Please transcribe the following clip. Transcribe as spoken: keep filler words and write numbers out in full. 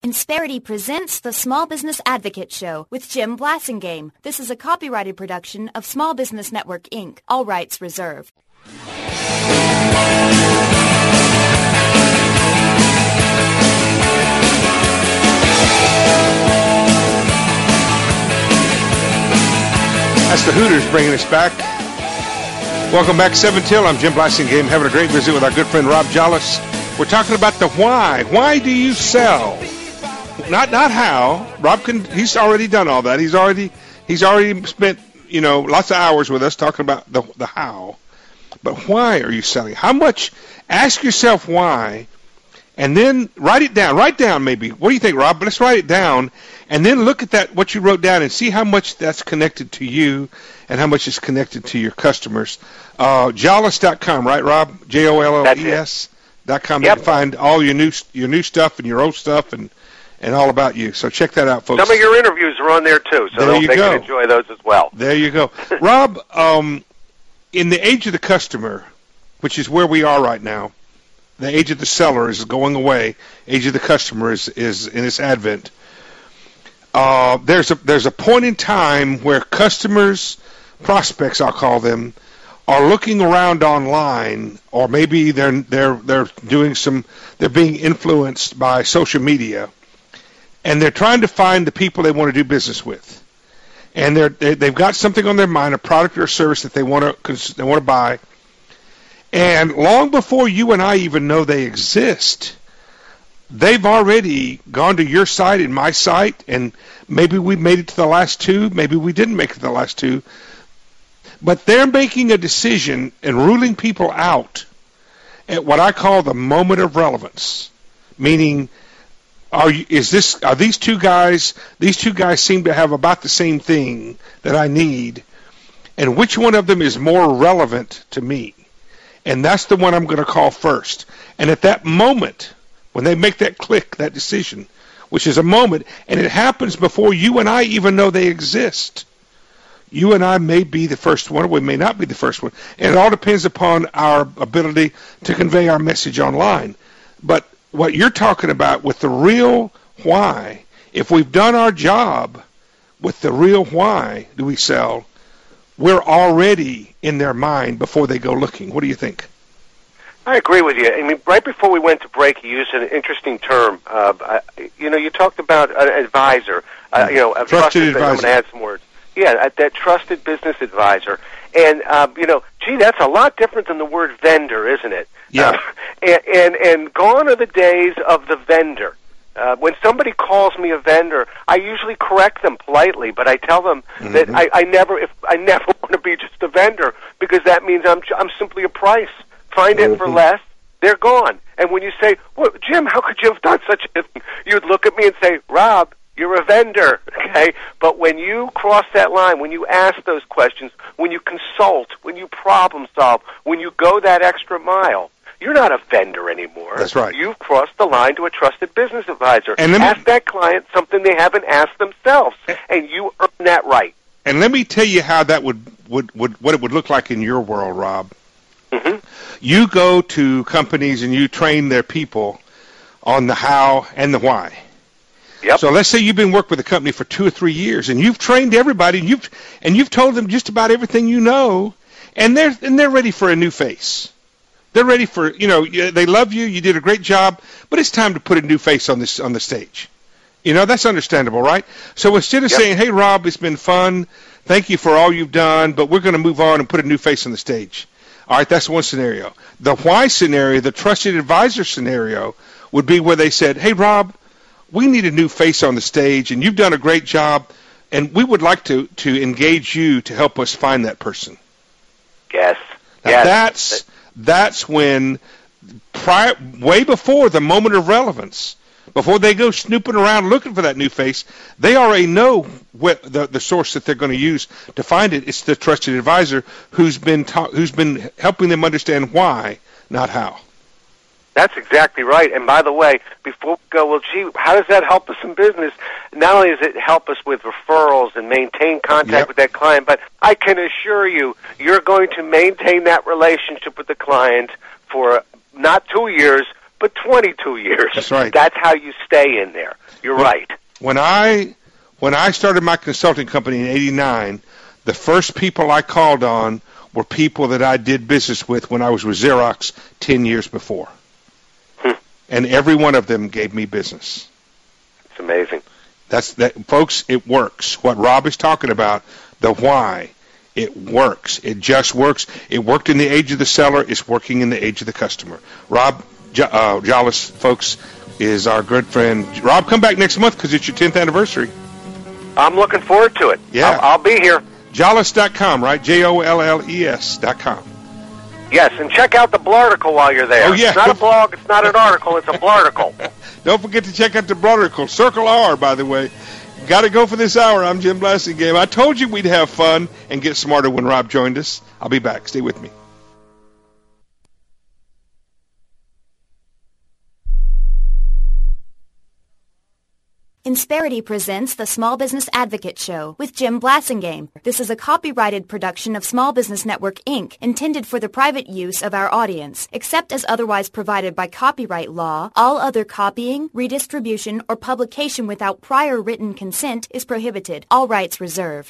Insperity presents the Small Business Advocate Show with Jim Blasingame. This is a copyrighted production of Small Business Network, Incorporated. All rights reserved. That's the Hooters bringing us back. Welcome back, seven till. I'm Jim Blasingame, having a great visit with our good friend Rob Jolles. We're talking about the why. Why do you sell? Not not how. Rob can. He's already done all that. He's already he's already spent you know lots of hours with us talking about the the how. But why are you selling? How much? Ask yourself why, and then write it down. Write down maybe. What do you think, Rob? But let's write it down, and then look at that what you wrote down and see how much that's connected to you and how much is connected to your customers. Uh, Jolles dot com, right, Rob? J O L L E S dot com. Yep. You can find all your new your new stuff and your old stuff and. and all about you. So check that out, folks. Some of your interviews are on there, too, so there you they go. can enjoy those as well. There you go. Rob, um, in the age of the customer, which is where we are right now, the age of the seller is going away. Age of the customer is, is in its advent. Uh, there's a there's a point in time where customers, prospects, I'll call them, are looking around online, or maybe they're they're they're doing some they're being influenced by social media. And they're trying to find the people they want to do business with, and they're they, they've got something on their mind, a product or a service that they want to they want to buy. And long before you and I even know they exist, they've already gone to your site and my site, and maybe we made it to the last two, maybe we didn't make it to the last two. But they're making a decision and ruling people out at what I call the moment of relevance, meaning. Are you, is this? Are these two guys? These two guys seem to have about the same thing that I need, and which one of them is more relevant to me? And that's the one I'm going to call first. And at that moment, when they make that click, that decision, which is a moment, and it happens before you and I even know they exist. You and I may be the first one, or we may not be the first one, and it all depends upon our ability to convey our message online. But what you're talking about with the real why, if we've done our job with the real why do we sell, we're already in their mind before they go looking. What do you think? I agree with you. I mean, right before we went to break, you used an interesting term. Uh, I, you know, you talked about an advisor, uh, you know, a trusted, trusted advisor. I'm going to add some words. Yeah, that trusted business advisor. And, um, you know, gee, that's a lot different than the word vendor, isn't it? Yeah. Uh, and, and, and gone are the days of the vendor. Uh, when somebody calls me a vendor, I usually correct them politely, but I tell them mm-hmm. that I, I never if I never want to be just a vendor, because that means I'm I'm simply a price. Find mm-hmm. it for less, they're gone. And when you say, well, Jim, how could you have done such a thing? You'd look at me and say, Rob, you're a vendor, okay? But when you cross that line, when you ask those questions, when you consult, when you problem solve, when you go that extra mile, you're not a vendor anymore. That's right. You've crossed the line to a trusted business advisor. And let me, ask that client something they haven't asked themselves, and you earn that right. And let me tell you how that would, would, would what it would look like in your world, Rob. Mm-hmm. You go to companies and you train their people on the how and the why. Yep. So let's say you've been working with a company for two or three years, and you've trained everybody, and you've and you've told them just about everything you know, and they're and they're ready for a new face. They're ready for, you know, they love you, you did a great job, but it's time to put a new face on this on the stage. You know, that's understandable, right? So instead of yep. saying, hey, Rob, it's been fun, thank you for all you've done, but we're going to move on and put a new face on the stage. All right, that's one scenario. The why scenario, the trusted advisor scenario, would be where they said, hey, Rob, we need a new face on the stage, and you've done a great job, and we would like to, to engage you to help us find that person. Yes. Now yes. That's that's when, prior, way before the moment of relevance, before they go snooping around looking for that new face, they already know what the, the source that they're going to use to find it. It's the trusted advisor who's been ta- who's been helping them understand why, not how. That's exactly right. And by the way, before we go, well, gee, how does that help us in business? Not only does it help us with referrals and maintain contact yep. with that client, but I can assure you, you're going to maintain that relationship with the client for not two years, but twenty-two years. That's right. That's how you stay in there. You're when, right. When I when I started my consulting company in eighty-nine, the first people I called on were people that I did business with when I was with Xerox ten years before. Hmm. And every one of them gave me business. It's amazing. That's that, folks, it works. What Rob is talking about, the why, it works. It just works. It worked in the age of the seller. It's working in the age of the customer. Rob J- uh, Jolles, folks, is our good friend. Rob, come back next month because it's your tenth anniversary. I'm looking forward to it. Yeah. I'll, I'll be here. Jolles dot com, right? J O L L E S dot com. Yes, and check out the Blarticle while you're there. Oh, yeah. It's not a blog, it's not an article, it's a Blarticle. Don't forget to check out the Blarticle. Circle R, by the way. Got to go for this hour. I'm Jim Blasingame. I told you we'd have fun and get smarter when Rob joined us. I'll be back. Stay with me. Insperity presents the Small Business Advocate Show with Jim Blasingame. This is a copyrighted production of Small Business Network, Incorporated, intended for the private use of our audience. Except as otherwise provided by copyright law, all other copying, redistribution, or publication without prior written consent is prohibited. All rights reserved.